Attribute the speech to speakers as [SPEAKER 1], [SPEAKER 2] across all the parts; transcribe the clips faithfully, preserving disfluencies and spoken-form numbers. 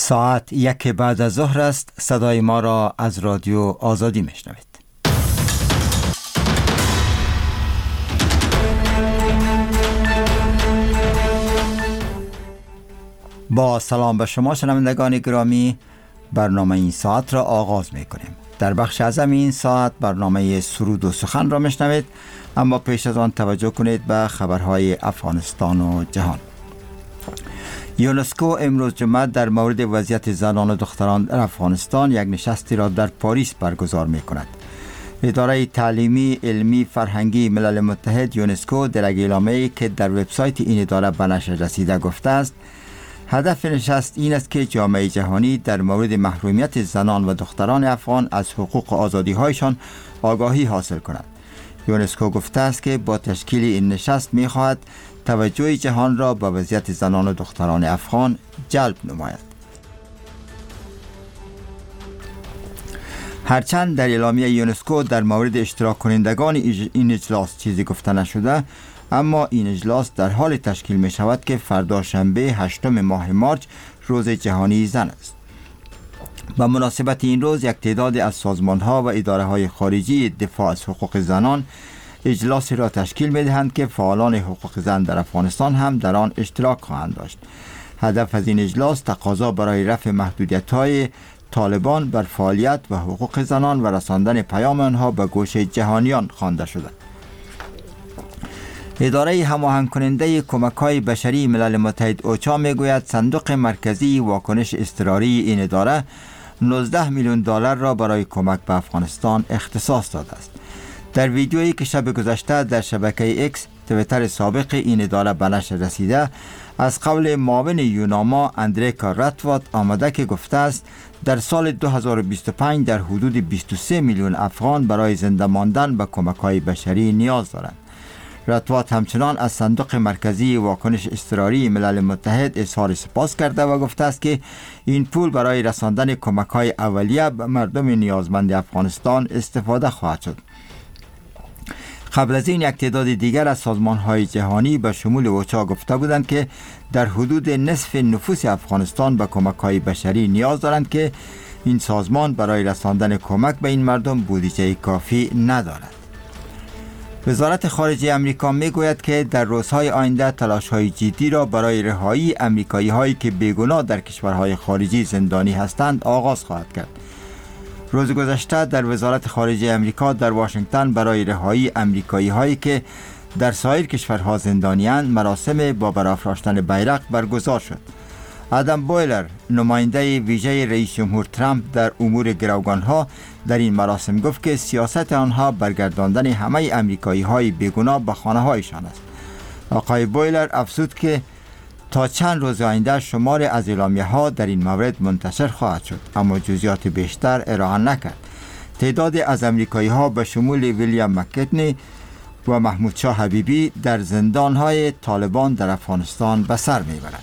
[SPEAKER 1] ساعت یک بعد از ظهر است. صدای ما را از رادیو آزادی میشنوید. با سلام به شما شنوندگان گرامی، برنامه این ساعت را آغاز می کنیم. در بخش اعظم این ساعت برنامه سرود و سخن را میشنوید، اما پیش از آن توجه کنید به خبرهای افغانستان و جهان. یونسکو امروز جمعه در مورد وضعیت زنان و دختران در افغانستان یک نشستی را در پاریس برگزار می کند. اداره تعلیمی، علمی، فرهنگی ملل متحد یونسکو در یک اعلامیه‌ای که در وبسایت این اداره به نشر رسیده گفته است هدف نشست این است که جامعه جهانی در مورد محرومیت زنان و دختران افغان از حقوق و آزادی‌هایشان آگاهی حاصل کند. یونسکو گفته است که با تشکیل این نشست می خواهد توجه جهان را به وضعیت زنان و دختران افغان جلب نماید. هرچند در اعلامیه یونسکو در مورد اشتراک کنندگان این اجلاس چیزی گفته نشده، اما این اجلاس در حال تشکیل می شود که فردا شنبه هشتم ماه مارچ روز جهانی زن است. به مناسبت این روز یک تعداد از سازمان‌ها و اداره‌های خارجی دفاع از حقوق زنان اجلاسی را تشکیل می دهند که فعالان حقوق زن در افغانستان هم در آن اشتراک خواهند داشت. هدف از این اجلاس تقاضا برای رفع محدودیت‌های طالبان بر فعالیت و حقوق زنان و رساندن پیام آنها به گوش جهانیان خوانده شده. اداره هماهنگ کننده کمک‌های بشری ملل متحد اوچا میگوید صندوق مرکزی واکنش اضطراری این اداره نوزده میلیون دلار را برای کمک به افغانستان اختصاص داده است. در ویدیویی که شب گذشته در شبکه اکس تویتر سابق این اداره به نشر رسیده، از قول معاون یوناما اندریکا راتوات آمده که گفته است در سال دو هزار و بیست و پنج در حدود بیست و سه میلیون افغان برای زنده ماندن به کمک‌های بشری نیاز دارند. راتوات همچنان از صندوق مرکزی واکنش اضطراری ملل متحد اظهار سپاس کرده و گفته است که این پول برای رساندن کمک‌های اولیه به مردم نیازمند افغانستان استفاده خواهد شد. قبل از این یک تعداد دیگر از سازمان‌های جهانی به شمول اوچا گفته بودند که در حدود نصف نفوس افغانستان به کمک‌های بشری نیاز دارند که این سازمان برای رساندن کمک به این مردم بودجه کافی ندارد. وزارت خارجه امریکا میگوید که در روزهای آینده تلاش‌های جدی را برای رهایی امریکایی‌هایی که بیگناه در کشورهای خارجی زندانی هستند آغاز خواهد کرد. روز گذشته در وزارت خارجه امریکا در واشنگتن برای رهایی امریکایی‌هایی که در سایر کشورها زندانی‌اند مراسم با برافراشتن بیرق برگزار شد. آدم بویلر، نماینده ویژه رئیس جمهور ترامپ در امور گروگان‌ها، در این مراسم گفت که سیاست آنها برگرداندن همه امریکایی‌های بیگناه به خانه‌هایشان است. آقای بویلر افزود که تا چند روز آینده شمار از اعلامیه‌ها در این مورد منتشر خواهد شد، اما جزئیات بیشتر ارائه نکرد. تعداد از امریکایی‌ها به شمول ویلیام مککنی و محمود شاه حبیبی در زندان‌های طالبان در افغانستان به سر می‌برند.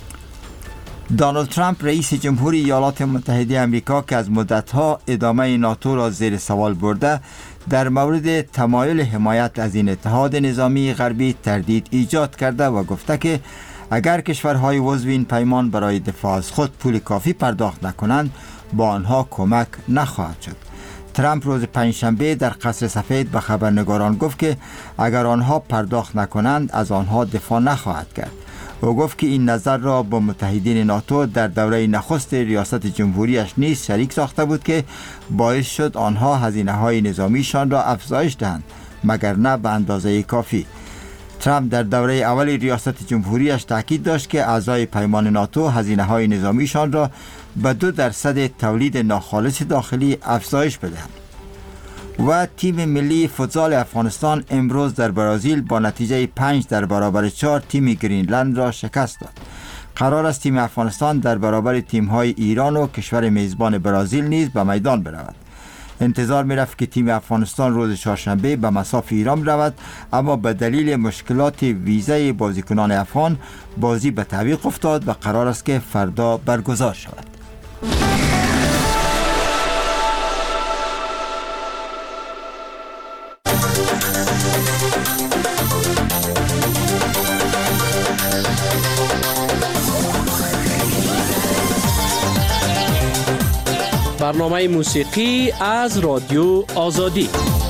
[SPEAKER 1] دونالد ترامپ رئیس جمهوری ایالات متحده آمریکا که از مدت‌ها ادامه ناتو را زیر سوال برده، در مورد تمایل حمایت از این اتحاد نظامی غربی تردید ایجاد کرده و گفته که اگر کشورهای عضو این پیمان برای دفاع از خود پول کافی پرداخت نکنند با آنها کمک نخواهد شد. ترامپ روز پنجشنبه در قصر سفید به خبرنگاران گفت که اگر آنها پرداخت نکنند از آنها دفاع نخواهد کرد. او گفت که این نظر را با متحدین ناتو در دوره نخست ریاست جمهوریش نیز شریک ساخته بود که باعث شد آنها هزینه‌های نظامیشان را افزایش دهند، مگر نه به اندازه کافی. ترامپ در دوره اول ریاست جمهوریش تاکید داشت که اعضای پیمان ناتو هزینه‌های نظامیشان را به دو درصد تولید ناخالص داخلی افزایش بدهند. و تیم ملی فوتزال افغانستان امروز در برزیل با نتیجه پنج در برابر چهار تیم گرینلند را شکست داد. قرار است تیم افغانستان در برابر تیم‌های ایران و کشور میزبان برزیل نیز به میدان برود. انتظار می رفت که تیم افغانستان روز چهارشنبه به مصاف ایران رود، اما به دلیل مشکلات ویزای بازیکنان افغان بازی به تعویق افتاد و قرار است که فردا برگزار شود.
[SPEAKER 2] برنامه موسیقی از رادیو آزادی.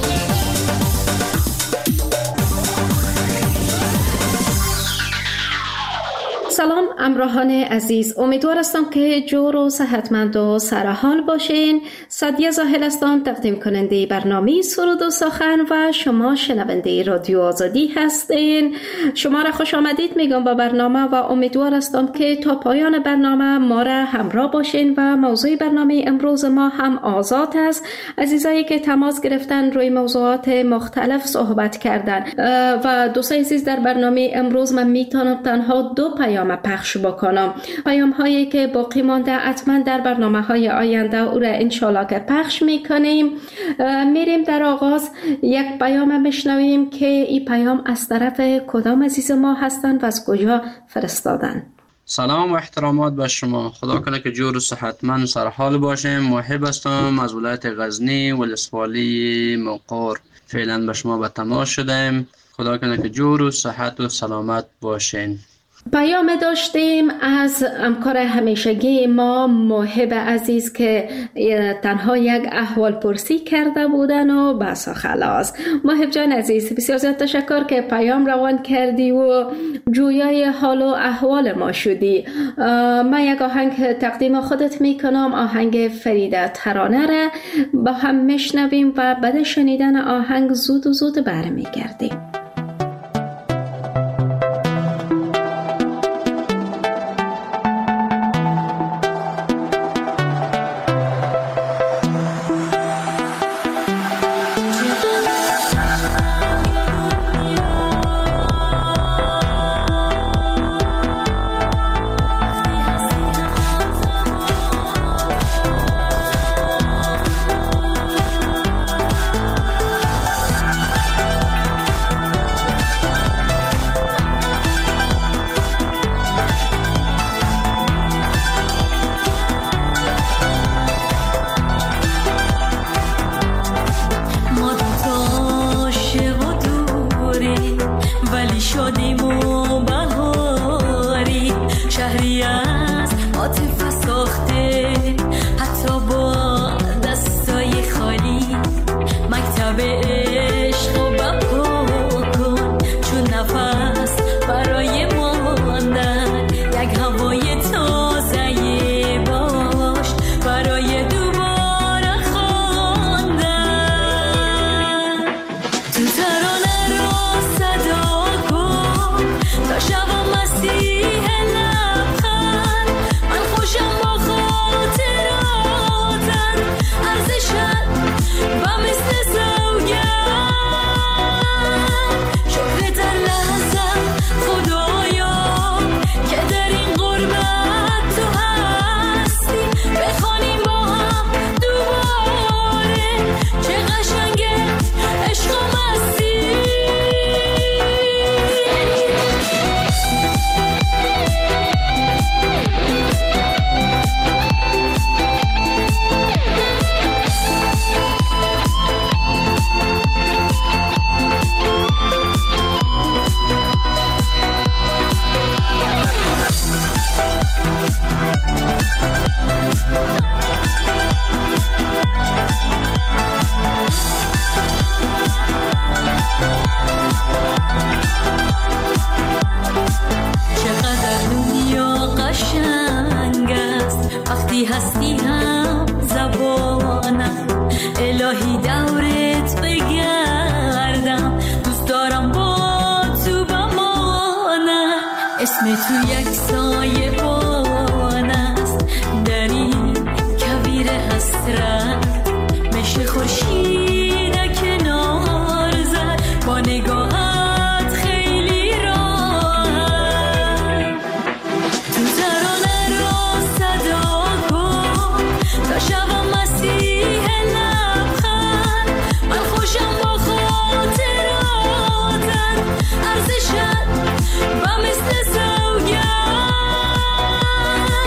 [SPEAKER 3] سلام همراهان عزیز، امیدوار هستم که جور و صحتمند و سرحال باشین. سعدیه زاهل هستم، تقدیم کننده برنامه سرود و سخن و شما شنونده رادیو آزادی هستین. شما را خوش آمدید میگم با برنامه و امیدوار هستم که تا پایان برنامه ما را همراه باشین و موضوع برنامه امروز ما هم آزاد است. عزیزایی که تماس گرفتن روی موضوعات مختلف صحبت کردن و دوستان عزیز، در برنامه امروز من میتونم تنها دو پیام پخش بکنم. پیام هایی که باقی مانده حتما در برنامه های آینده او را انشالله که پخش میکنیم. میریم در آغاز یک پیام میشنویم که این پیام از طرف کدام عزیز ما هستند و از کجا فرستادن.
[SPEAKER 4] سلام و احترامات به شما. خدا کنه که جور و صحتمند سرحال باشیم. محب هستم از ولایت غزنی ولسوالی مقر. فعلا به شما به تماس شدیم. خدا کنه که جور و صحت و سلامت باشین.
[SPEAKER 3] پیام داشتیم از همکار همیشگی ما محب عزیز که تنها یک احوال پرسی کرده بودن و بس خلاص. محب جان عزیز، بسیار زیاد تشکر که پیام روان کردی و جویای حال و احوال ما شدی. من یک آهنگ تقدیم خودت میکنم، آهنگ فریده ترانه را با هم میشنویم و بعد شنیدن آهنگ زود و زود برمیگردیم.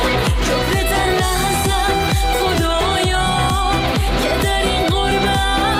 [SPEAKER 5] شکر در لحظه خدایا که در این غربت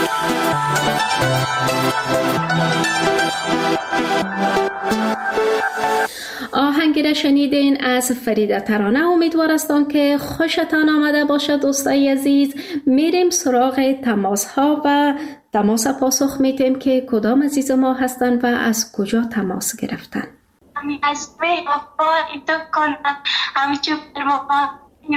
[SPEAKER 3] آهنگی را شنیدین از فریده ترانه. امیدوار هستم که خوشتان آمده باشد دوستای عزیز. میریم سراغ تماس ها و تماس پاسخ میتیم که کدام عزیز ما هستن و از کجا تماس گرفتن.
[SPEAKER 5] همی از وفای تو کنم همچو فرمان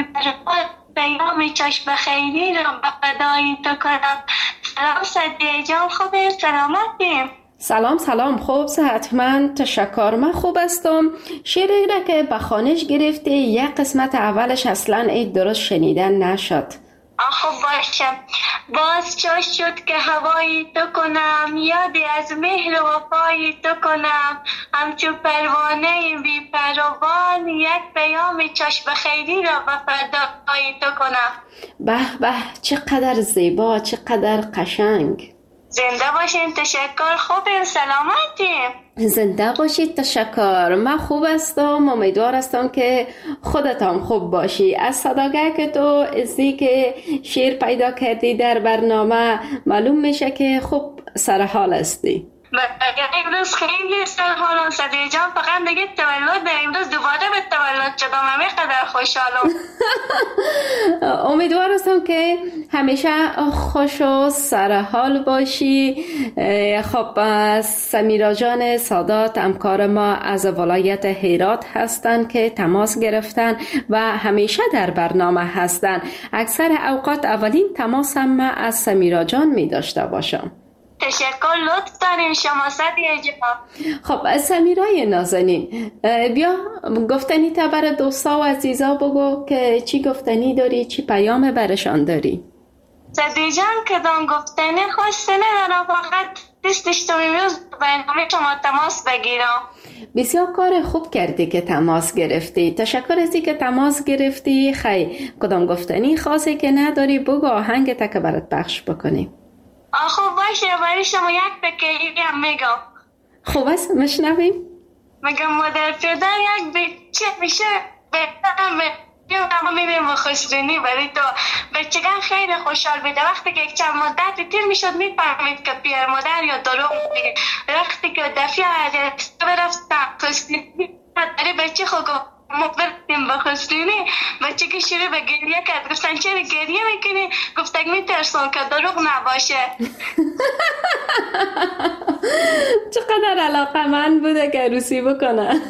[SPEAKER 5] پیام چشم خیری را به فدای تو کنم. سلام صدیه جان، خوبه؟ سلامتیم؟
[SPEAKER 3] سلام سلام، خوب حتما تشکر، من خوب هستم. شعری را که به خوانش گرفتی یک قسمت اولش اصلا این درست شنیدن نشد.
[SPEAKER 5] خب باشه. باز چه شد که هوای تو کنم، یادی از مهر و وفای تو کنم، همچون پروانه بی پروان یک پیام چشم خیری را به فدای تو کنم.
[SPEAKER 3] به به، چقدر زیبا، چقدر قشنگ.
[SPEAKER 5] زنده باشین، تشکر، خوبیم، سلامتیم؟
[SPEAKER 3] زنده باشید، تشکر، من خوب هستم. امیدوار هستم که خودتان خوب باشی. از صداگه که تو ازی که شیر پیدا کردی در برنامه معلوم میشه که خوب سرحال هستی.
[SPEAKER 5] امروز خیلی سرحالم صدیه جان، فقط دیگه تولد امروز دوباره به تولد شدم، همه قدر خوشحالم.
[SPEAKER 3] امیدوار هستم که همیشه خوش و سرحال باشی. خب سمیرا جان سادات همکار ما از ولایت هرات هستند که تماس گرفتن و همیشه در برنامه هستند. اکثر اوقات اولین تماس هم من از سمیرا جان می داشته باشم.
[SPEAKER 5] تشکر، لطف دارین شما صدیه جان.
[SPEAKER 3] خب سمیرای نازنین، بیا گفتنی تا برای دوستا و عزیزا بگو که چی گفتنی داری، چی پیام برشان داری.
[SPEAKER 5] صدیه جان کدام گفتنی خواسته ندارم، فقط دستش تو میروز برنامه شما تماس بگیرم.
[SPEAKER 3] بسیار کار خوب کردی که تماس گرفتی. تشکر ازی که تماس گرفتی. خیلی کدام گفتنی خاصی که نداری بگو، آهنگ تا که برات پخش بکنیم.
[SPEAKER 5] خب باشه، برای شما یک بکیری هم میگم.
[SPEAKER 3] خوب است، مشنویم.
[SPEAKER 5] میگم مادر پدر یک بچه میشه بهترم یه همه میبیم و خسرینی برای تو. بچگان خیلی خوشحال بیده وقتی که یک چند مدت تیر میشد میفهمید که پیر مادر یا دروغ میگه. وقتی که دفعه عرستو برفتم خسرینی برای بچه خود ما برفتیم با خسرینی، بچه که شروع به گریه کرد، گفتن چرا گریه میکنی؟ گفتن میترسون که دروغ نباشه.
[SPEAKER 3] چقدر علاقه من بوده که عروسی بکنه.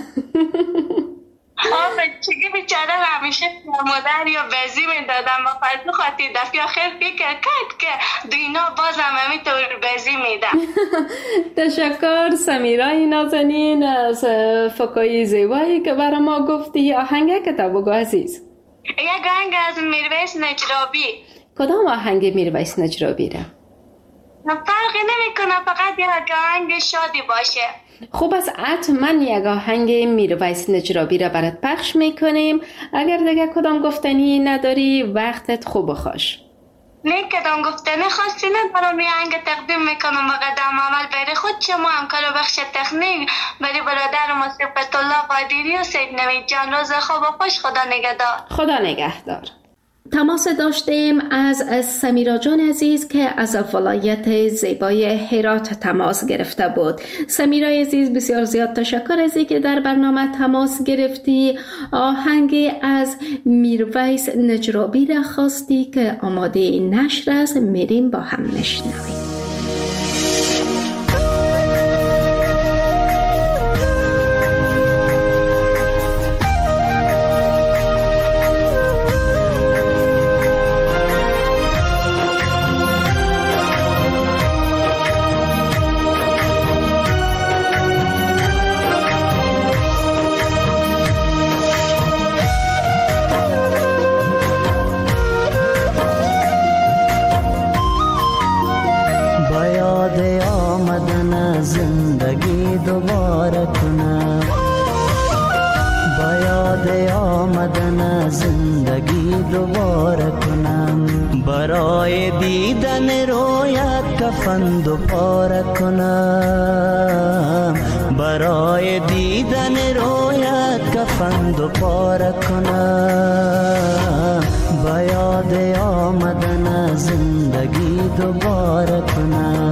[SPEAKER 5] آه بچه که بیچاره همیشه مادر یا بزی میدادم با فرض خاطی دفعه آخر فکر کرد که دینا بازم همینطور بزی میدم. تشکر
[SPEAKER 3] سمیرای نازنین از فکای زیبایی که برای ما گفتی. آهنگ که تا بگو عزیز.
[SPEAKER 5] یک آهنگ از میرویس نجرابی.
[SPEAKER 3] کدام آهنگ میرویس نجرابی را؟
[SPEAKER 5] فرقی نمی کنه، فقط یک آهنگ شادی باشه.
[SPEAKER 3] خوب است، حتما یک آهنگ میرویس نجرابی را برات پخش میکنیم. اگر دیگه کدام گفتنی نداری وقتت خوب خوش.
[SPEAKER 5] نه کدام گفتنی خاصی ندارم، یه آهنگ تقدیم میکنم به قدم عمل برای خود شما همکار بخش تکنیک، برای برادر ما صفت الله قادری و سید نوید جان. روز خوب و خوش، خدا نگهدار.
[SPEAKER 3] خدا نگهدار. تماس داشتیم از سمیرا جان عزیز که از ولایت زیبای هرات تماس گرفته بود. سمیرا عزیز بسیار زیاد تشکر ازی که در برنامه تماس گرفتی. آهنگ از میرویس نجرابی را خواستی که آماده نشر است، میریم با هم نشنویم.
[SPEAKER 6] برای دیدن رویت کفن دو پاره کنم، برای دیدن رویت کفن دو پاره کنم، با یاد آمدن زندگی دوباره کنم،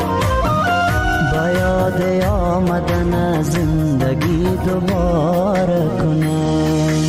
[SPEAKER 6] با یاد آمدن زندگی دوباره کنم.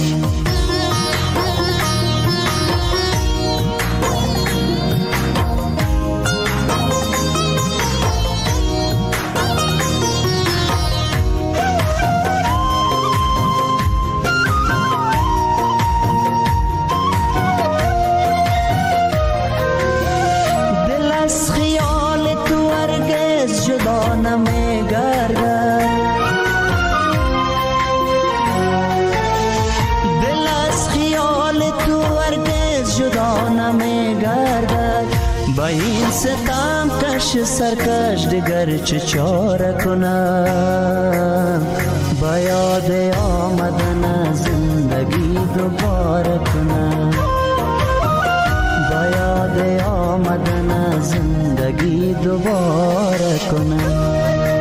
[SPEAKER 6] با این ستم کش سرکش دیگر چه چاره کنم، با یاد آمدن زندگی دوباره کنم، با یاد آمدن زندگی دوباره کنم.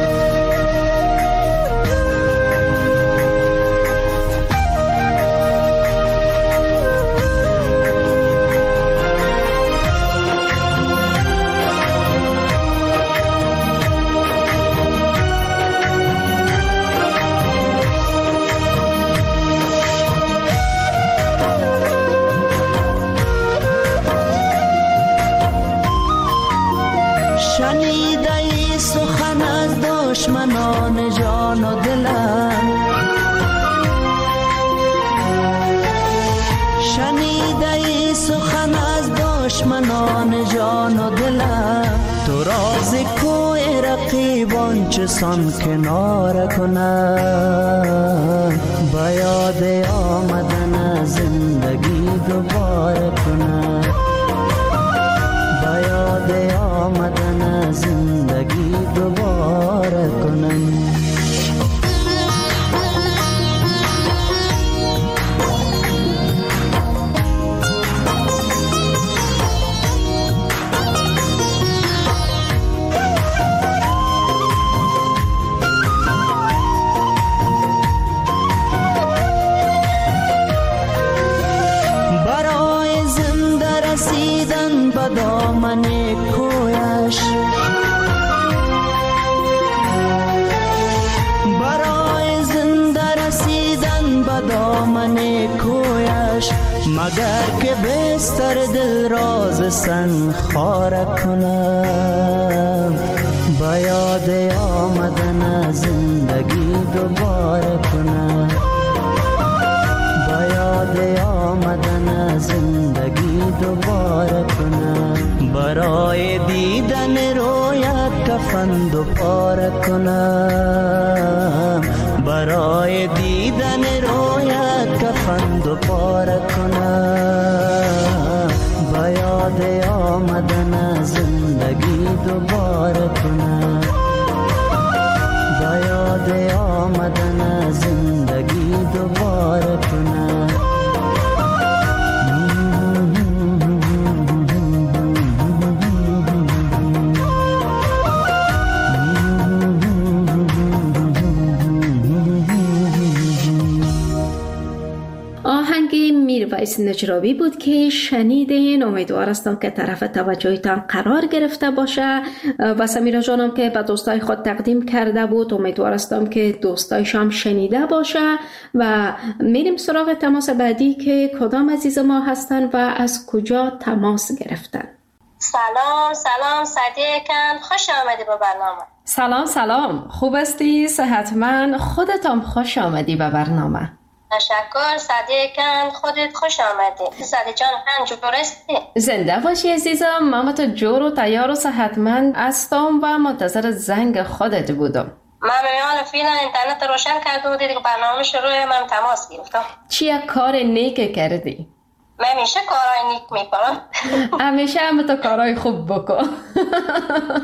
[SPEAKER 6] شنیده ای سخن از دشمنان جان و دلم، شنیده ای سخن از دشمنان جان و دلم، تو راز کوی رقیبان چه سان کنار کنم، با یاد آمدن زندگی دوباره کنم، با یاد آمدن زندگی دوباره کنم. برای زنده رسیدن به دامن کویش، برای زنده رسیدن به دامن کویش، مگر که بستر دل راز سن خاره کنم، با یاد آمدن زندگی دوباره کنم، با یاد آمدن زندگی دوباره کنم، برای دیدن رویت کفن دوباره کنم، برای دیدن رویت کفن دوباره کنم، با یاد آمدن زندگی دوباره کنم، با یاد آمدن زندگی دوباره کنم.
[SPEAKER 3] میرویس نجرابی بود که شنیدین. امیدوار هستم که طرف توجهتان قرار گرفته باشه و سمیرا جانم که به دوستای خود تقدیم کرده بود امیدوار هستم که دوستایش هم شنیده باشه و میریم سراغ تماس بعدی که کدام عزیز ما هستن و از کجا تماس گرفتن.
[SPEAKER 5] سلام سلام صدیقم، خوش آمدی به برنامه.
[SPEAKER 3] سلام سلام، خوب هستی؟ صحتمند؟ خودتم خوش آمدی به برنامه.
[SPEAKER 5] تشکر صدیقم، خودت خوش آمدی. صدیق جان هم جور هستی؟
[SPEAKER 3] زنده باشی عزیزم، من تو جور و تیار و صحتمند هستم و منتظر زنگ خودت بودم.
[SPEAKER 5] من میان فیلم اینترنت روشن کرده بودی که برنامه شروع من تماس گرفتم.
[SPEAKER 3] چیه کار نیک کردی؟
[SPEAKER 5] من همیشه کارهای نیک میکنم.
[SPEAKER 3] همیشه هم تو کارهای خوب بکن.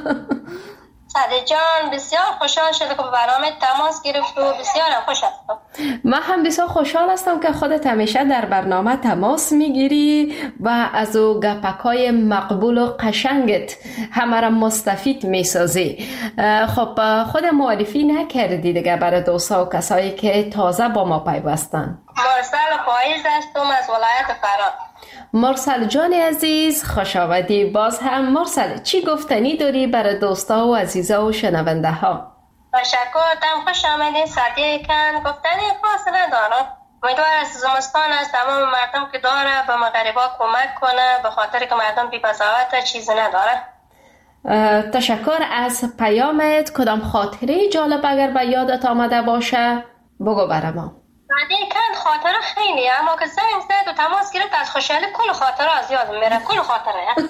[SPEAKER 5] صدیق جان بسیار خوشحال شده که به برنامه تماس گرفت و بسیار خوش هستم.
[SPEAKER 3] من هم بسیار خوشحال هستم که خودت همیشه در برنامه تماس میگیری و از او گپکای مقبول و قشنگت همه را مستفید میسازی. خب خود معرفی نکردی دیگه برای دوستا و کسایی که تازه با ما پیوستن.
[SPEAKER 5] مرسل پاییز هستم از ولایت فرا.
[SPEAKER 3] مرسل جان عزیز خوش آمدی. باز هم مرسل چی گفتنی داری برای دوستا و عزیزا و شنونده ها؟
[SPEAKER 5] تشکر، تم خوش آمدین. سادیه کن گفتنی خاص ندارم. امیدوار از زمستان از تمام مردم که داره به مغربا کمک کنه، به خاطر که مردم بی بساطت چیزی نداره.
[SPEAKER 3] تشکر از پیامت. کدام خاطره جالب اگر به یادت آمده باشه بگو برای ما.
[SPEAKER 5] سادیه کن خاطره خیلی، اما که زنگ زد و تماس گرفت از خوشحالی کل خاطره از یادم میره. کل خاطره.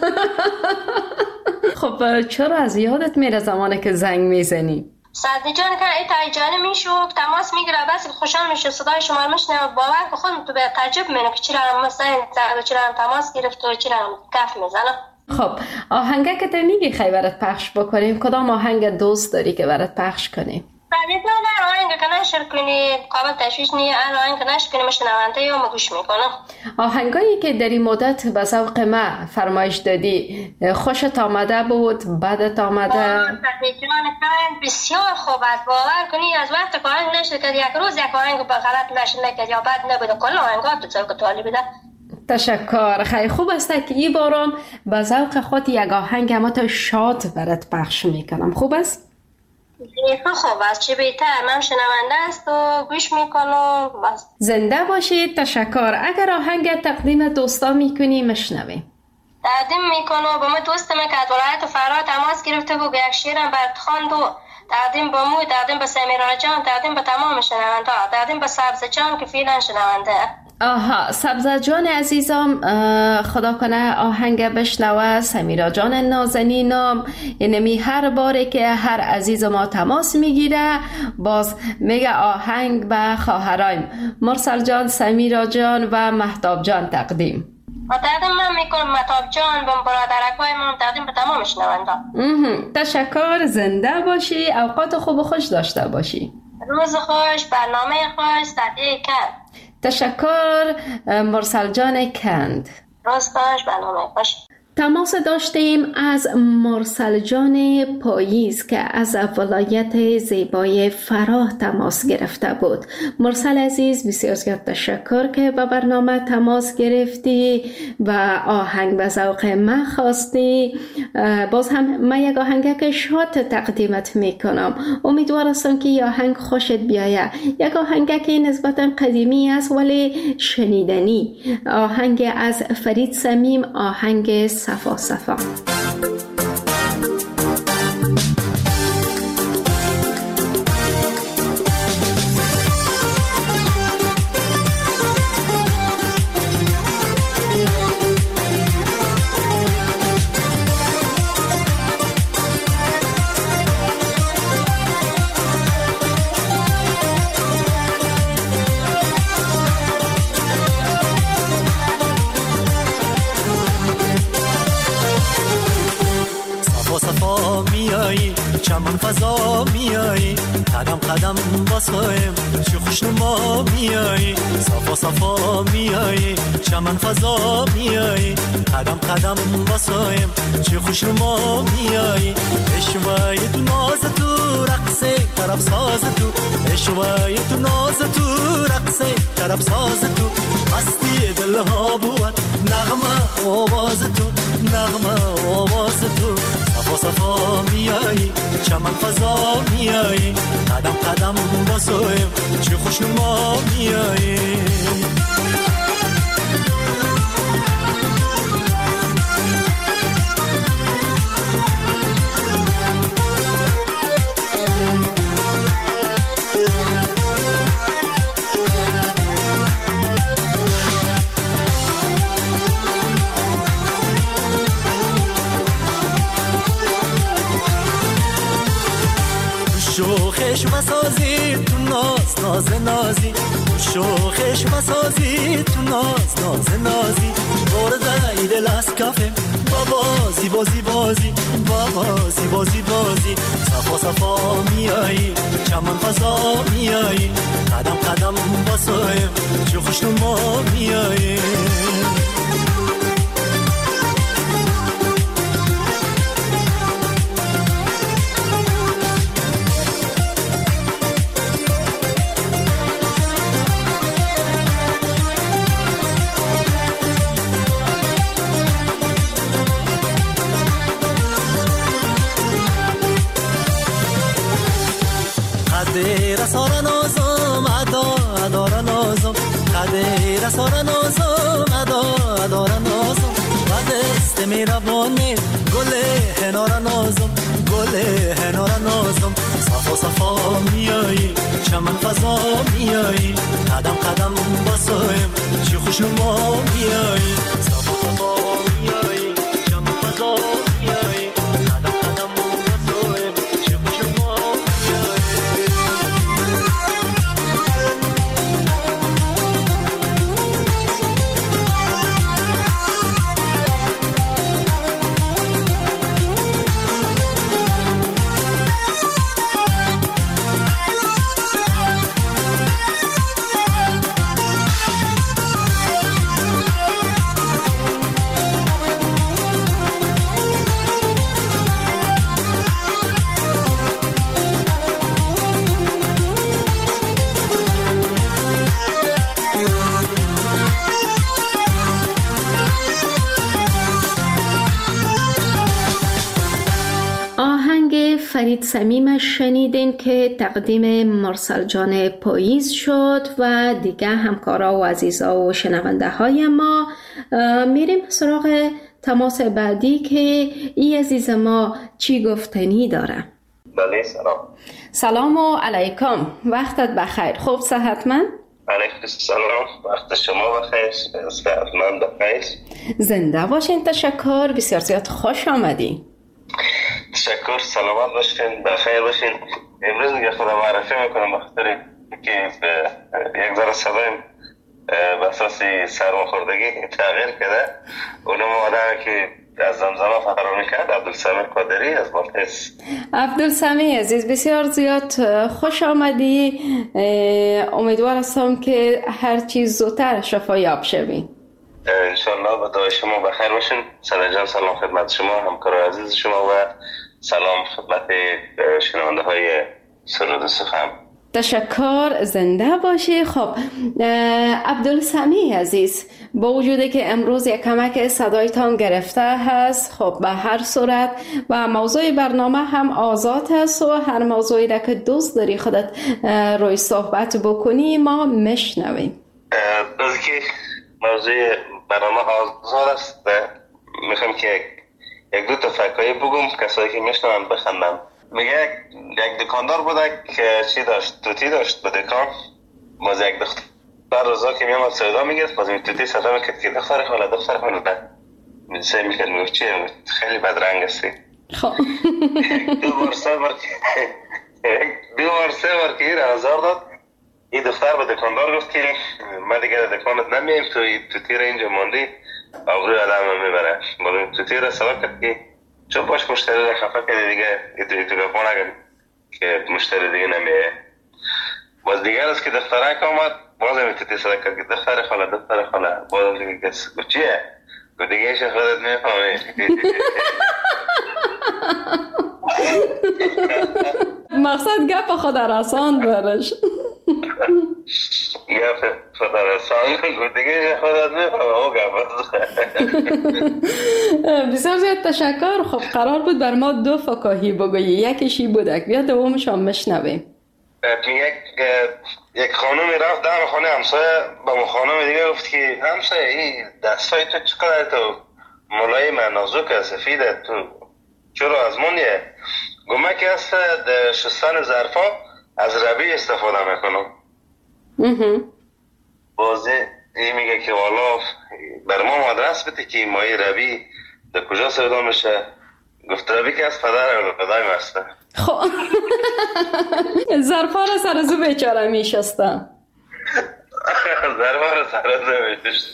[SPEAKER 3] خب چرا از یادت میره زمانی که زنگ میزنی؟
[SPEAKER 5] سعدی جان که ای تایجانی میشو تماس میگیره، بس خوشحال میشه، صدای شما رو میشنوه، باور که خودم تو به تعجب میکنم که چرا هم مثلا چرا هم تماس گرفت و چرا هم کف میزنه.
[SPEAKER 3] خب آهنگه که تو میگی خیلی برات پخش بکنیم، کدام آهنگ دوست داری که برات پخش کنیم؟
[SPEAKER 5] سعدی جان هر آهنگ که نشر کنی قابل تشویش نیه، هر آهنگ که نشر کنی مشنونده یا مگوش میکنم.
[SPEAKER 3] آهنگایی که در این مدت به ذوق ما فرمایش دادی خوشت آمده بود، بدت آمده؟
[SPEAKER 5] سعدی جان که بسیار خوب است، باور کنی از وقت که آهنگ نشر کرد یک روز یک آهنگ به غلط نشر نکرد یا بد نبوده، کل آهنگات تو ذوق تو عالی بوده.
[SPEAKER 3] تشکر. خیلی خوب است که این بارم به ذوق خود یک آهنگ اما تا شاد برات پخش میکنم. خوب است؟
[SPEAKER 5] خوب است، چه بهتر. من شنونده است و گوش میکنم. بس
[SPEAKER 3] زنده باشید. تشکر. اگر آهنگ تقدیم دوستا میکنی مشنویم.
[SPEAKER 5] تقدیم میکنم به ما دوستم که از ولایت فرا تماس گرفته بود، یک شیرم برات خواند و تقدیم به مو، تقدیم به سمیرا جان، تقدیم به تمام شنونده ها، تقدیم به سبز جان که فعلا شنونده.
[SPEAKER 3] آها، سبزه جان عزیزم خدا کنه آهنگ بشنوه. سمیرا جان نازنینم، یعنی هر باره که هر عزیز ما تماس میگیره باز میگه آهنگ به خواهرایم مرسل جان، سمیرا جان و مهتاب جان تقدیم.
[SPEAKER 5] و تقدیم من میکنم مهتاب جان به برادرکای من، تقدیم به تمام شنونده.
[SPEAKER 3] تشکر. زنده باشی، اوقات خوب و خوش داشته باشی.
[SPEAKER 5] روز خوش، برنامه خوش. سعدیه کن.
[SPEAKER 3] تشکر مرسل جان کند.
[SPEAKER 5] روز خوش، برنامه خوش.
[SPEAKER 3] تماس داشتیم از مرسل جان پاییز که از ولایت زیبای فراه تماس گرفته بود. مرسل عزیز بسیار زیاد تشکر که به برنامه تماس گرفتی و آهنگ به ذوق من خواستی. باز هم من یک آهنگ که شاد تقدیمت میکنم. امیدوار هستم که این آهنگ خوشت بیاید. یک آهنگ که نسبتا قدیمی است ولی شنیدنی. آهنگ از فرید صمیم، آهنگ صفا صفا.
[SPEAKER 7] چمن فضا میایی، قدم قدم واسایم چه خوشنما میایی، صفا صفا میایی، چمن فضا میایی، قدم قدم واسایم چه خوشنما میایی، اشوای تو ناز تو رقصه طرب ساز تو، اشوای تو ناز تو رقصه طرب ساز تو، مستی دلها بود نغمه آواز تو، نغمه آواز تو، صفا صفا میایی، چمن فضا میایی، قدم قدم باسویم چه خوشنما میایی. شوخش مسازی تو ناز ناز نازی، شوخش مسازی تو ناز ناز نازی، برده ای دل از کفم بازی بازی بازی بازی بازی بازی صفا صفا میایی چمن فضا میایی قدم قدم باسایم چه خوشنما میایی قدر سارا نازم ادا ادارا نازم قدر سارا نازم ادا ادارا نازم و دست میربانه گل هنارا نازم گل هنارا نازم صفا صفا میایی چمن فضا میایی قدم قدم باسایم چی خوشنما میایی صفا صفا میایی چمن فضا میایی قدم قدم باسایم چی خوشنما
[SPEAKER 3] فرید صمیمش شنیدین که تقدیم مرسل جان پاییز شد و دیگه همکارا و عزیزا و شنونده های ما. میریم سراغ تماس بعدی که ای عزیز ما چی گفتنی داره.
[SPEAKER 8] بله سلام.
[SPEAKER 3] سلام و علیکم، وقتت بخیر، خوب صحتمند؟
[SPEAKER 8] علیکم سلام، وقت شما بخیر، صحتمند بخیر.
[SPEAKER 3] زنده باشین، تشکر، بسیار زیاد خوش آمدی.
[SPEAKER 8] تشکر، سلامت باشین، بخیر باشین. امروز دیگه خودم معرفی میکنم بخاطر که یک ذره صدایم به اساس سرماخوردگی تغییر کرده. اونم آدمی که از زمزمه فرار میکرد، عبدالسمی قادری از بالتیس.
[SPEAKER 3] عبدالسمی عزیز بسیار زیاد خوش آمدی. امیدوار هستم که هر چیز زودتر شفایاب شوی.
[SPEAKER 8] انشالله. با دعای شما بخیر باشین. سلام جان، سلام خدمت شما، همکار عزیز شما و سلام خدمت شنونده های سرود سخن.
[SPEAKER 3] تشکر، زنده باشی. خب عبدالسمی عزیز، با وجودی که امروز یک کمک صدایتان گرفته هست، خب به هر صورت و موضوع برنامه هم آزاد هست و هر موضوعی را که دوست داری خودت روی صحبت بکنی ما میشنویم.
[SPEAKER 8] از که موضوع برنامه آزاد است، میخوام که یک دو تا فکایی بگم کسایی که میشنون بخندم. میگه یک دکاندار بوده که چی داشت؟ توتی داشت به دکان. باز یک دختر روزا که میامد سودا میگرفت، باز این توتی صدا میکرد که دختر خاله دختر خاله ده میسه میکرد میگفت چیه؟ خیلی بدرنگ هستی. دو بار سه بار دو بار سه بار که این هزار داد، این دختر به دکاندار گفت که من دیگه دکانت نمیم، تو توتی را اینجا ماندی آبروی آدم میبره. باز این توتی را سوا کرد که چون باش مشتری را خفه کرده دیگه ایتو تو گفت نگن که مشتری دیگه نمیه. باز دیگر است که دخترک آمد، باز هم توتی صدا کرد که دختر خاله دختر خاله. باز دیگه کس گفت چیه؟ گفت دیگه ایش خودت میفهمی.
[SPEAKER 3] مقصد گپ خود رسان برش.
[SPEAKER 8] گپ خود رسان گفت دیگه ایش خودت میفهمی او گپ.
[SPEAKER 3] بسیار زیاد تشکر. خب قرار بود بر ما دو فکاهی بگویی، یکیشی بودک، بیا دومش هم مشنویم.
[SPEAKER 8] یک یک خانومی رفت دم خانه همسایه، با خانوم دیگه گفت که همسایه این دستای تو چقدر تو ملایم نازک سفیده، تو چرا از مونیه؟ گمه که هست در شستن ظرفا از ربی استفاده میکنم. بازی این میگه که والا بر ما مدرس بده که مایی ربی در کجا سودا میشه. گفت ربی که از پدر اولادای مسته.
[SPEAKER 3] خب ظرفا را سر زو بیچاره میشستن.
[SPEAKER 8] ضربه سرت نمیدشت.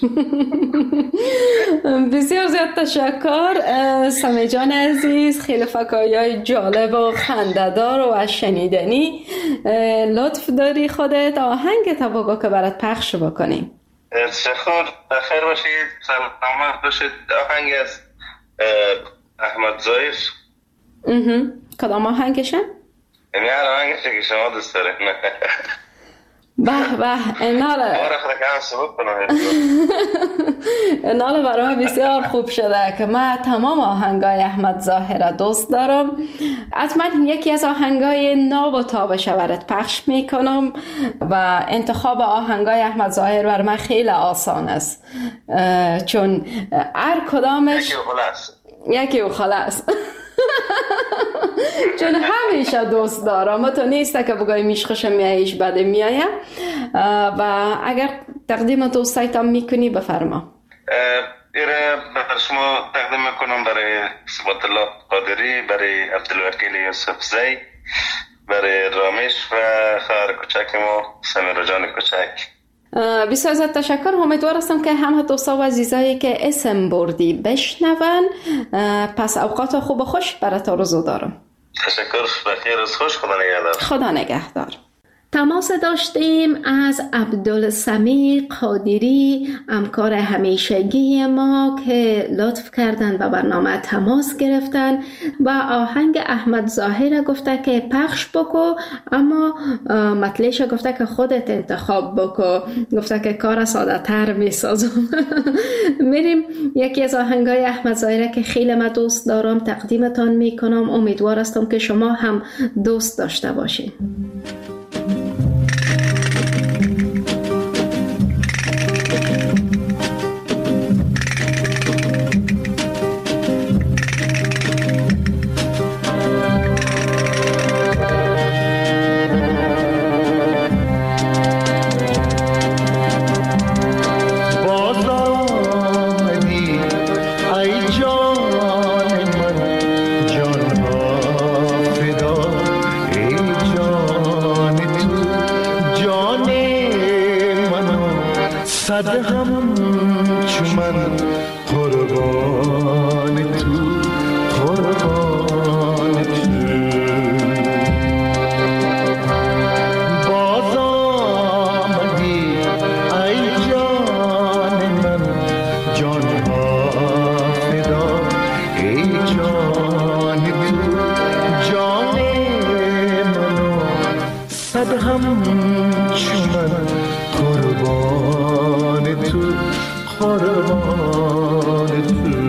[SPEAKER 3] بسیار زیاد تشکر سمی جان عزیز، خیلی فکایای جالب و خنده‌دار و از شنیدنی. لطف داری خودت آهنگ تا بگو که برات پخش بکنیم.
[SPEAKER 8] تشکر، بخیر باشید، سلامت باشید. آهنگ از احمد ظاهر.
[SPEAKER 3] کدام آهنگشه؟
[SPEAKER 8] یعنی هر آهنگشه که شما دوست دارید.
[SPEAKER 3] به به اناله اناله برای بسیار خوب شده که من تمام آهنگای احمد ظاهر دوست دارم. حتما یکی از آهنگای ناب و تابش برات پخش میکنم و انتخاب آهنگای احمد ظاهر بر من خیلی آسان است، چون هر کدامش
[SPEAKER 8] یکی و خلاص
[SPEAKER 3] یکی و خلاص چون همیشه دوست دارم. تو نیسته که بگوی میشخش میایش بده میایم. و اگر تقدیم دوستایتان میکنی بفرما.
[SPEAKER 8] ایره بر شما تقدیم میکنم برای ثبات الله قادری، برای عبدالوکیل یوسف زی، برای رامش و خواهر کوچک ما سمیرا جان کوچک.
[SPEAKER 3] بسیار زیاد تشکر. امیدوار هستم که همه دوستا و عزیزایی که اسم بردی بشنون. پس اوقات خوب و خوش برات آرزو دارم.
[SPEAKER 8] تشکر، بخیر روز خوش. خدا نگهدار.
[SPEAKER 3] خدا نگهدار. تماس داشتیم از عبدالسمیع قادری، همکار همیشگی ما که لطف کردن و برنامه تماس گرفتن و آهنگ احمد ظاهر گفته که پخش بکو، اما مطلعش گفته که خودت انتخاب بکو، گفته که کار ساده تر میسازم. میریم یکی از آهنگای احمد ظاهر که خیلی من دوست دارم تقدیمتان میکنم. امیدوار هستم که شما هم دوست داشته باشین.
[SPEAKER 9] هم چمن قربان تو، قربان تو. باز آمدی ای جان من، جان ها فدا ای جان تو. جان منو صد هم چمن قربان تو، قربان تو.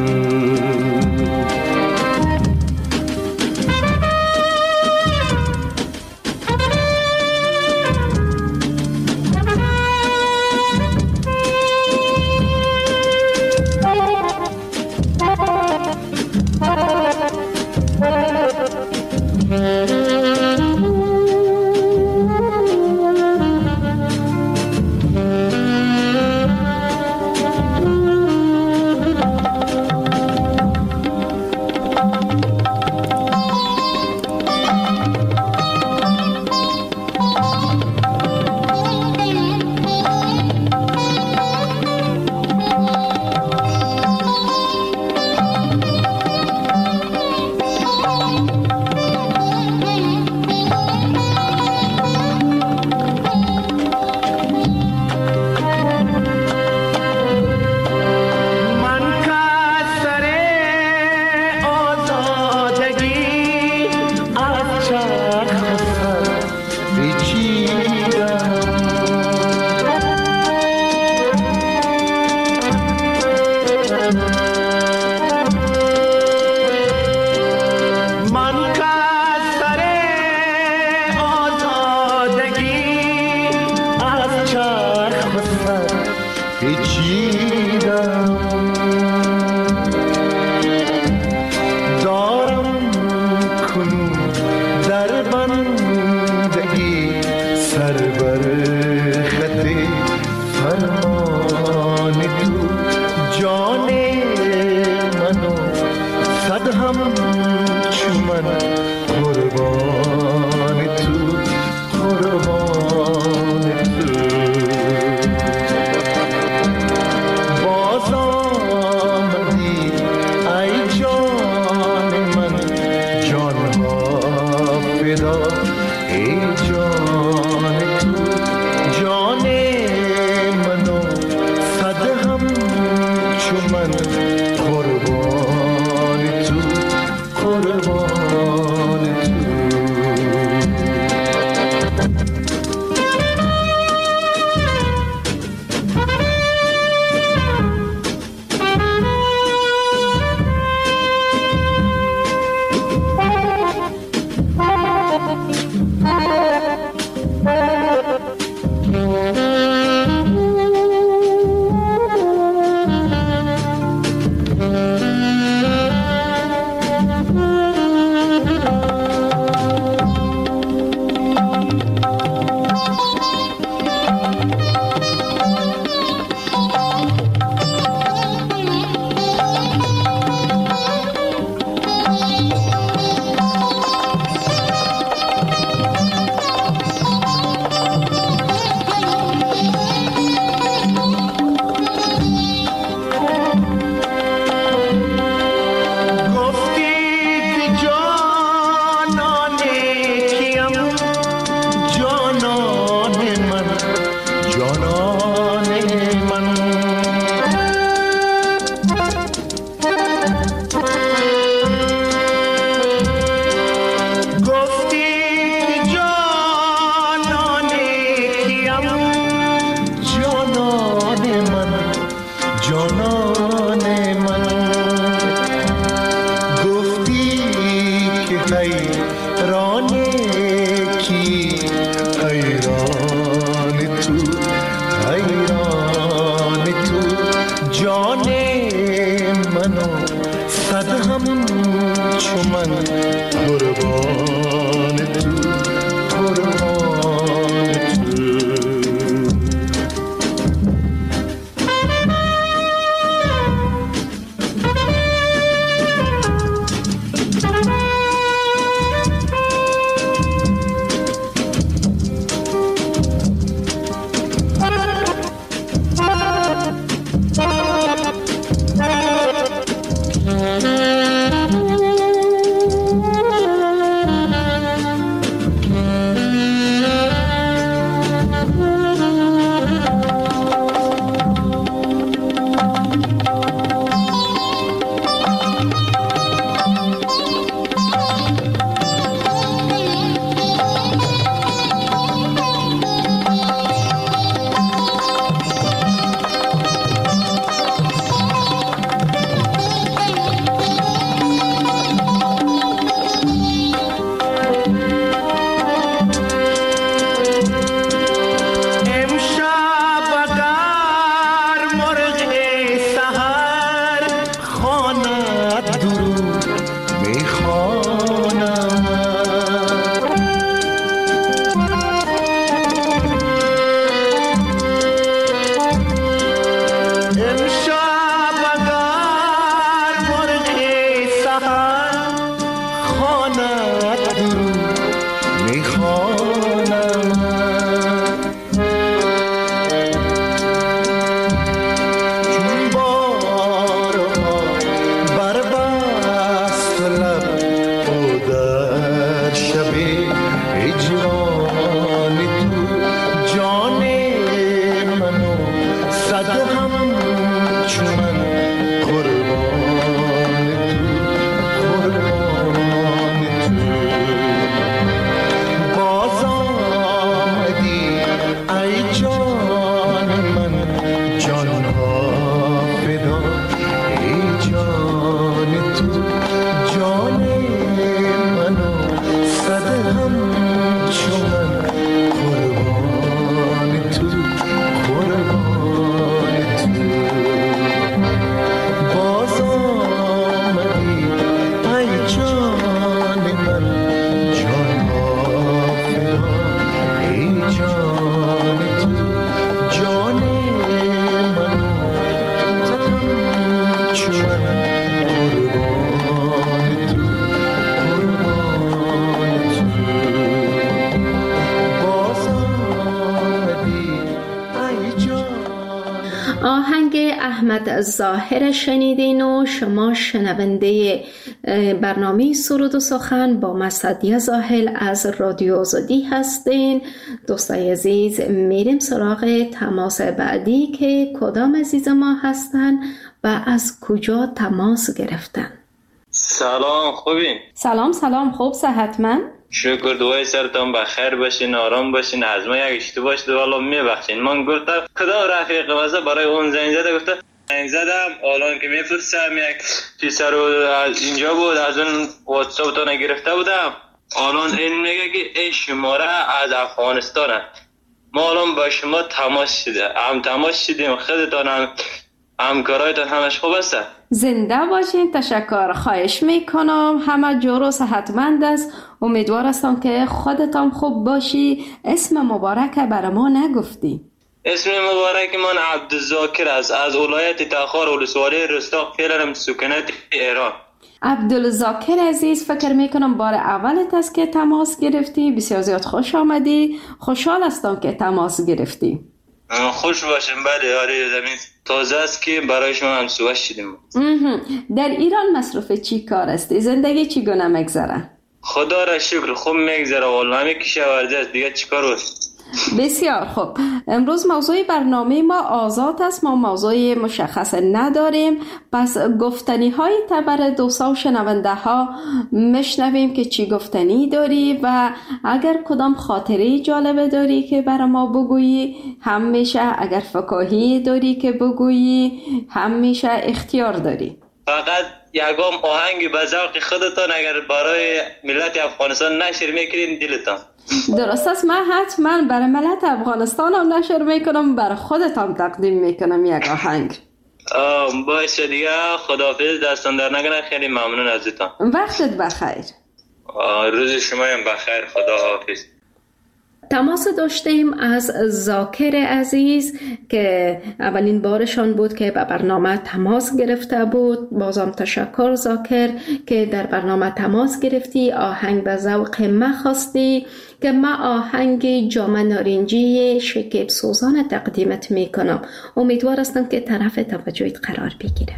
[SPEAKER 9] حیران کی حیران تو حیران تو جان منو صد هم چو من قربان تو قربان تو
[SPEAKER 3] آهنگ احمد ظاهر شنیدین و شما شنونده برنامه سرود و سخن با مسعدیه زاهل از رادیو آزادی هستین. دوستای عزیز، میریم سراغ تماس بعدی که کدام عزیز ما هستن و از کجا تماس گرفتن.
[SPEAKER 10] سلام، خوبین؟
[SPEAKER 3] سلام سلام، خوب صحتمند؟
[SPEAKER 10] شکر، دوای سرتان بخیر باشین، آرام باشین. از ما یک اشتباه شده والا میبخشین. من گفتم کدام رفیق واسه برای اون زنگ زده، گفتم زنگ زدم الان که میفرستم یک پسر از اینجا بود، از اون واتساپ تان گرفته بودم. الان این میگه که این شماره از افغانستانه. ما الان با شما تماس شده هم تماس شدیم. خودتان هم همکارایتان همش خوب است؟
[SPEAKER 3] زنده باشین. تشکر، خواهش میکنم. همه جور و صحتمند است. امیدوار هستم که خودتان خوب باشی. اسم مبارک برای ما نگفتی.
[SPEAKER 10] اسم مبارک من عبدالذاکر است، از ولایت تخار ولسوالی رستاق، فعلا سکنت ایران.
[SPEAKER 3] عبدالذاکر عزیز، فکر میکنم بار اولت است که تماس گرفتی. بسیار زیاد خوش آمدی. خوشحال هستم که تماس گرفتی.
[SPEAKER 10] خوش باشم. بله، آره، زمین تازه است که برای شما هم صحبت شدیم.
[SPEAKER 3] در ایران مصروف چی کار هستی؟ زندگی چی گونه میگذره؟
[SPEAKER 10] خدا را شکر خوب میگذره والله. همه کشاورزی است، دیگه چیکار است؟
[SPEAKER 3] بسیار خوب. امروز موضوع برنامه ما آزاد است. ما موضوع مشخص نداریم، پس گفتنی های تبر دوستا و شنونده ها مشنویم که چی گفتنی داری و اگر کدام خاطره جالبه داری که برای ما بگویی هم میشه، اگر فکاهی داری که بگویی هم میشه، اختیار داری.
[SPEAKER 10] فقط یگام آهنگی به ذوق خودتان اگر برای ملت افغانستان نشر میکنین دلتان.
[SPEAKER 3] درست است، من حتما برای ملت افغانستان هم نشر میکنم، برای خودتان تقدیم میکنم یک آهنگ.
[SPEAKER 10] باشه دیگه، خداحافظ، دستان در نکنه، خیلی ممنون ازتان.
[SPEAKER 3] وقتت بخیر.
[SPEAKER 10] روز شما هم بخیر، خداحافظ.
[SPEAKER 3] تماس داشتیم از ذاکر عزیز که اولین بارشان بود که به برنامه تماس گرفته بود. بازم تشکر ذاکر که در برنامه تماس گرفتی، آهنگ به ذوق ما خواستی که ما آهنگ جام نارنجی شکیب سوزان تقدیمت میکنم. امیدوار هستم که طرف توجهت قرار بگیره.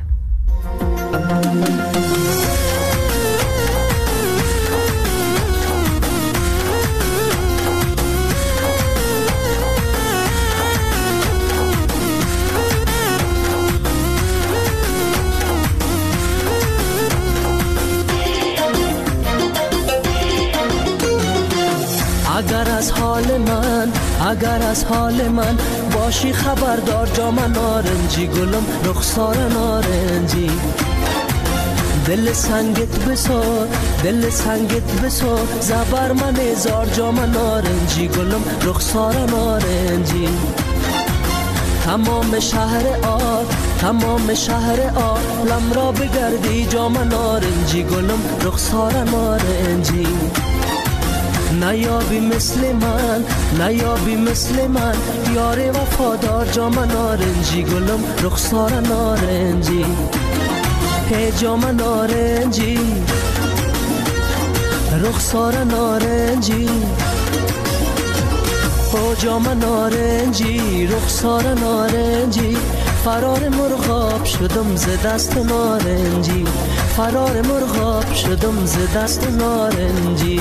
[SPEAKER 6] اگر از حال من اگر از حال من باشی خبردار، جام نارنجی گلم رخسار نارنجی، دل سنگت بسار دل سنگت بسار، زبر من زار جام نارنجی گلم رخسار نارنجی. تمام شهر آر تمام شهر آر لم را بگردی، جام نارنجی گلم رخسار نارنجی. نیابی مثل من نیابی مثل من، یار وفادار جام نارنجی گلم رخسار نارنجی. هی جام نارنجی رخسار نارنجی، او جام نارنجی رخسار نارنجی. فرار مرغاب شدم ز دست نارنجی، فرار مرغاب شدم ز دست نارنجی.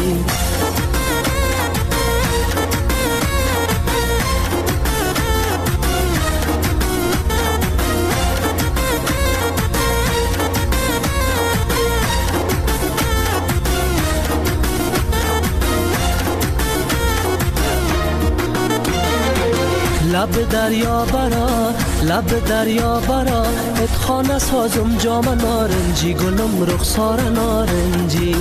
[SPEAKER 6] لب دریا برا لب دریا برا، اتخانه سازم جام نارنجی گلم رخسار نارنجی.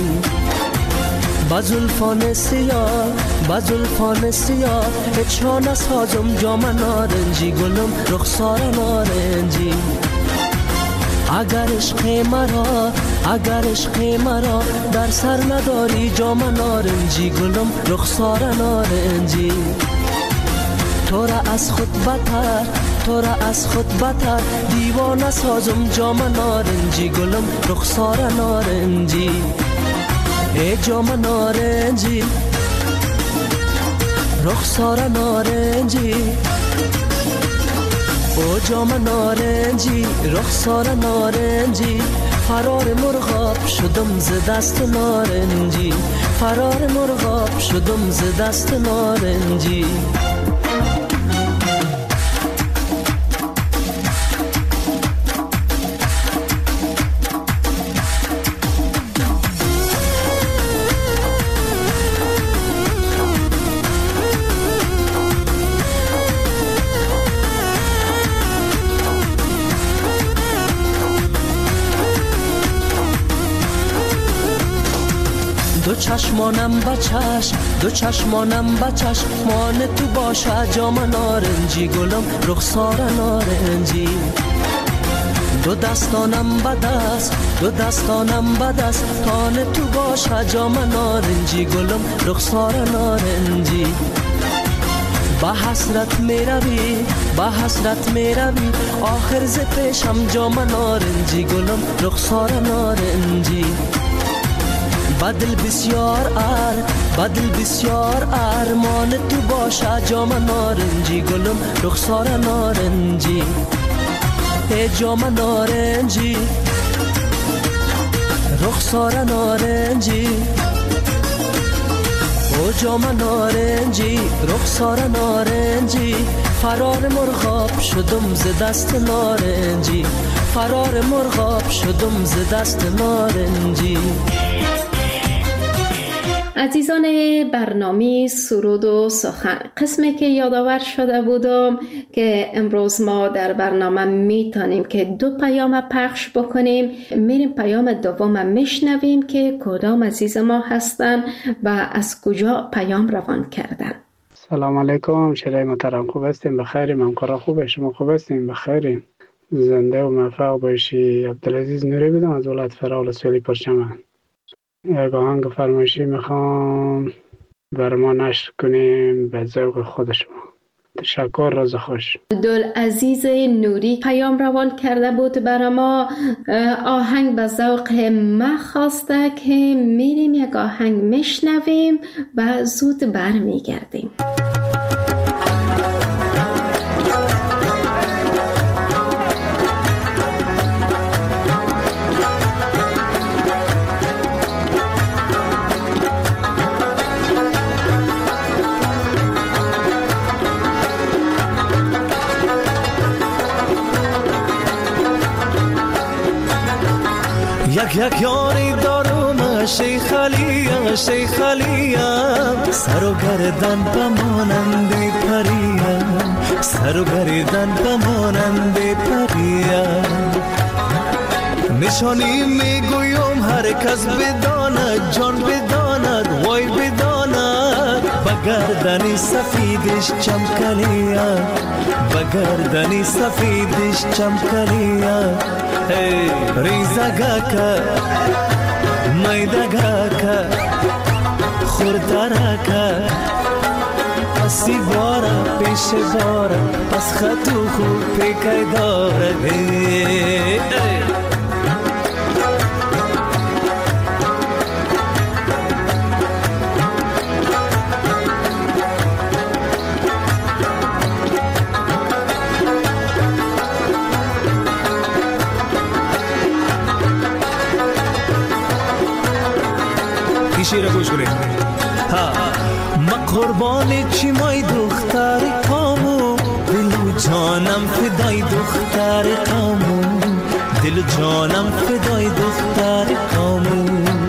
[SPEAKER 6] بزلفان سیاه بزلفان سیاه، اتخانه سازم جام نارنجی گلم رخسار نارنجی. اگر عشق مرا اگر عشق مرا در سر نداری، جام نارنجی گلم رخسار نارنجی. تو را از خود بتر تو را از خود بتر، دیوانه سازم جام نارنجی گلم رخسار نارنجی. ای جام نارنجی رخسار نارنجی، او جام نارنجی رخسار نارنجی. فرار مرغاب شدم ز دست نارنجی، فرار مرغاب شدم ز دست نارنجی. دو چشمانم بچش دو چشمانم بچش، مان تو باشه جام نارنجی گلم رخسار نارنجی. دو دستانم بدست دو دستانم بدست، تان تو باشه جام نارنجی گلم رخسار نارنجی. با حسرت می روی با حسرت می روی، آخر ز پیشم جام نارنجی گلم رخسار نارنجی. بدل بسیار ار بدل بسیار ارمان تو باشه جام نارنجی گلم رخسار نارنجی. ای جام نارنجی رخسار نارنجی، او جام نارنجی رخسار نارنجی. فرار مرغاب شدم ز دست نارنجی، فرار مرغاب شدم ز دست نارنجی.
[SPEAKER 3] عزیزان برنامه سرود و سخن، قسمی که یادآور شده بودم که امروز ما در برنامه میتونیم که دو پیام پخش بکنیم. میریم پیام دوم میشنویم که کدام عزیز ما هستن و از کجا پیام روان کردن.
[SPEAKER 11] سلام علیکم شیرای محترم، خوب هستیم؟ بخیریم. همکارا خوبه؟ شما خوب هستیم؟ بخیریم. زنده و موفق باشی. عبدالعزیز نوری بودم از ولایت فرال سویلی پرچمن. یک آهنگ فرمایشی میخوام بر ما نشر کنیم به ذوق خود شما. تشکر، روز خوش.
[SPEAKER 3] عبدالعزیز نوری پیام روان کرده بود برای ما. آهنگ به ذوق ما خواسته که میریم یک آهنگ میشنویم و زود برمیگردیم.
[SPEAKER 6] یک یک یاری دارم شیخ علیم شیخ علیم، سر و گردن بمانند پریم، سر و گردن بمانند پریم. نشانی میگویم هر کس بداند، جان بداند، وای بداند، بگردنی سفیدش چمکلیم، بگردنی سفیدش چمکلیم. Hey, rizagaka, maidagaka, khurdaraka, pasi bora, peshe bora, pas khatu khu pekay dora. Hey, hey. شیر گوش کنید. ها ما قربان چیمای دختر کامو، دل و جانم فدای دختر کامو، دل و جانم فدای دختر کامو.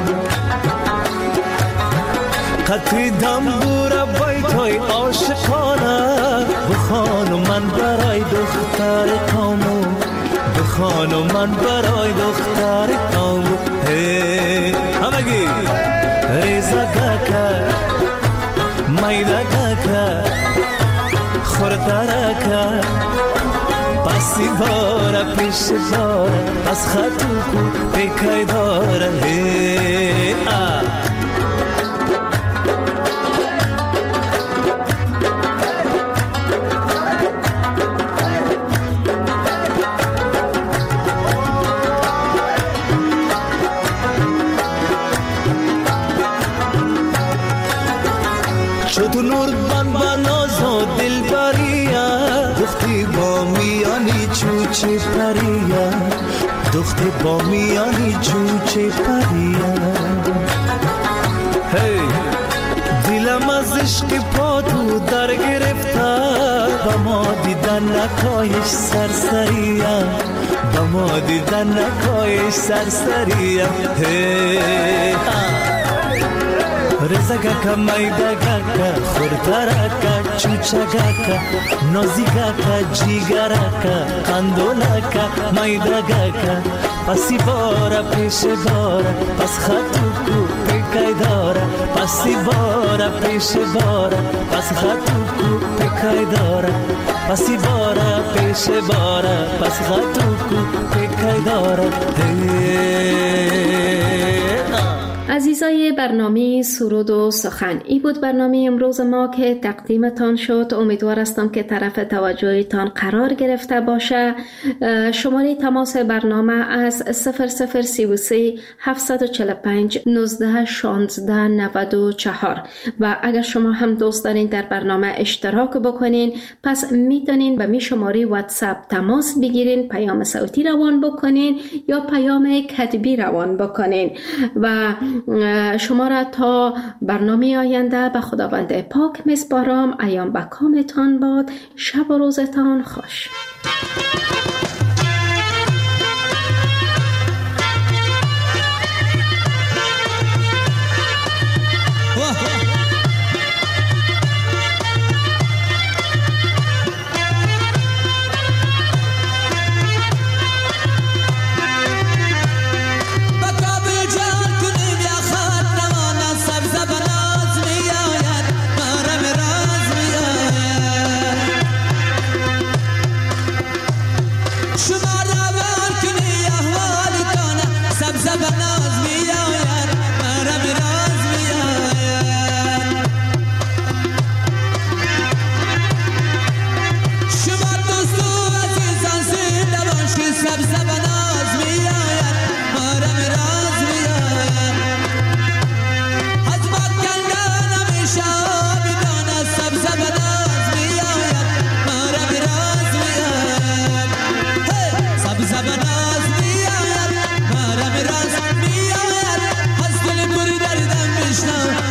[SPEAKER 6] قطعی دنبور بایتای عاشقانه، بخوانو من برای دختر کامو، بخوانو من برای دختر کامو. همگی ریزگاکا مایدگاکا خوردارکا، پسی بارا پیش بارا، از خطو کو پیکای دارا. هی آ شد نور بان بانازو دل بریا، دختی با میانی چوچه پریا، دختی با میانی چوچه پریا. هی دلم از عشق پاتو در گرفته، با ما دیدن نکایش سرسریا، با ما دیدن نکایش سرسریا. هی رزگاکا مایدگاکا خوردارکا چوچگاکا، نازیگاکا جیگراکا قندولاکا مایدگاکا، پسی بارا پیش بارا، پس خطو کو پیکای دارا، پسی بارا پیش بارا، پس خطو کو پیکای دارا، پسی بارا پیش بارا، پس خطو کو پیکای دارا.
[SPEAKER 3] عزیزای برنامه سرود و سخن، ای بود برنامه امروز ما که تقدیمتان شد. امیدوار هستم که طرف توجهتان قرار گرفته باشه. شماره تماس برنامه از صفر صفر سی و سه هفتصد و چهل و پنج نوزده شانزده نود و چهار و اگر شما هم دوست دارین در برنامه اشتراک بکنین، پس میتونین به می شماره واتساپ تماس بگیرین، پیام صوتی روان بکنین یا پیام کتبی روان بکنین و شما را تا برنامه آینده به خداوند پاک میسپارم. ایام به کامتان باد. شب و روزتان خوش.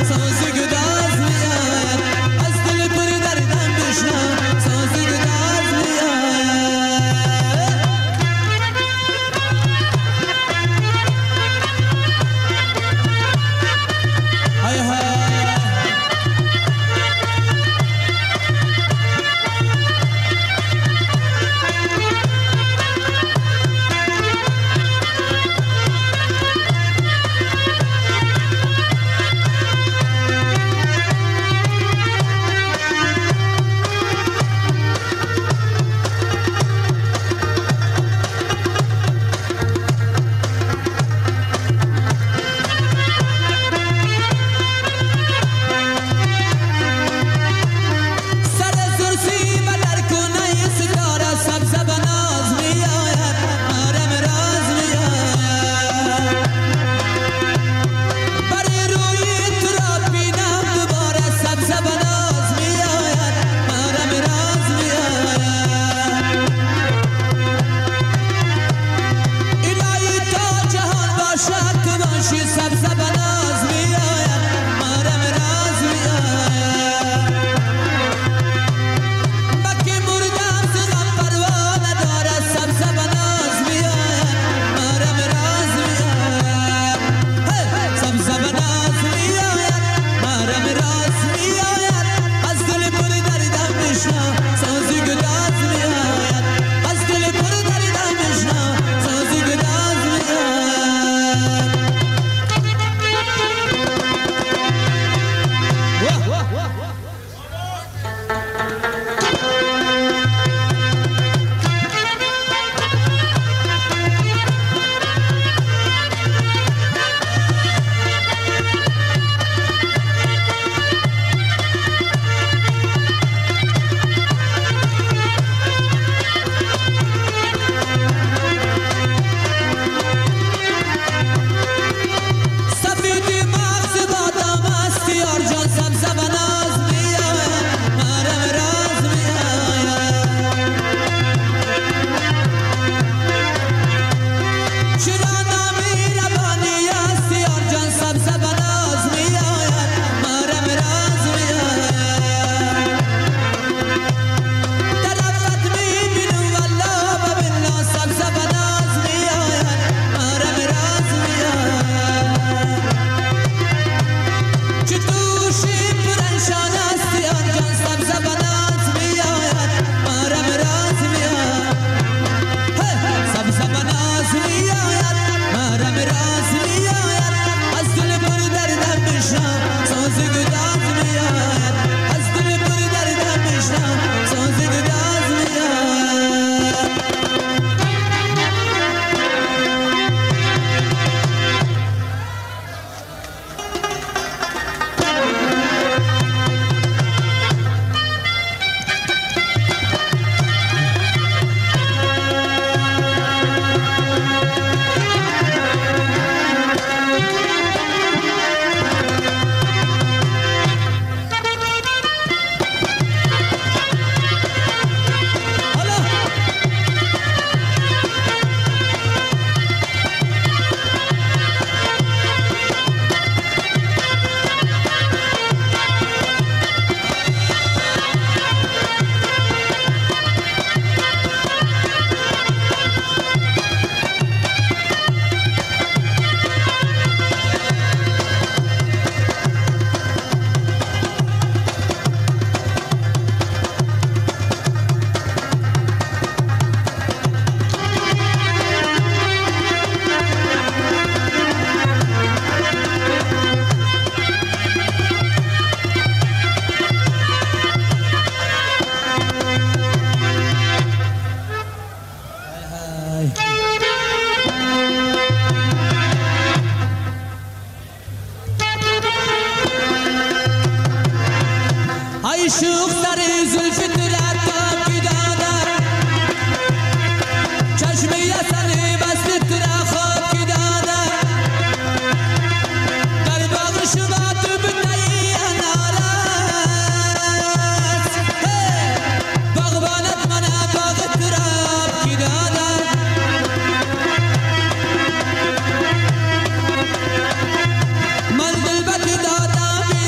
[SPEAKER 12] من دل بکی دادم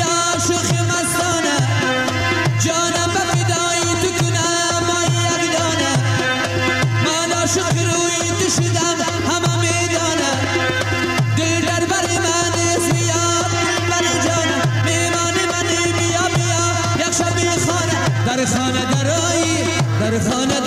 [SPEAKER 12] در خانه درایی در خانه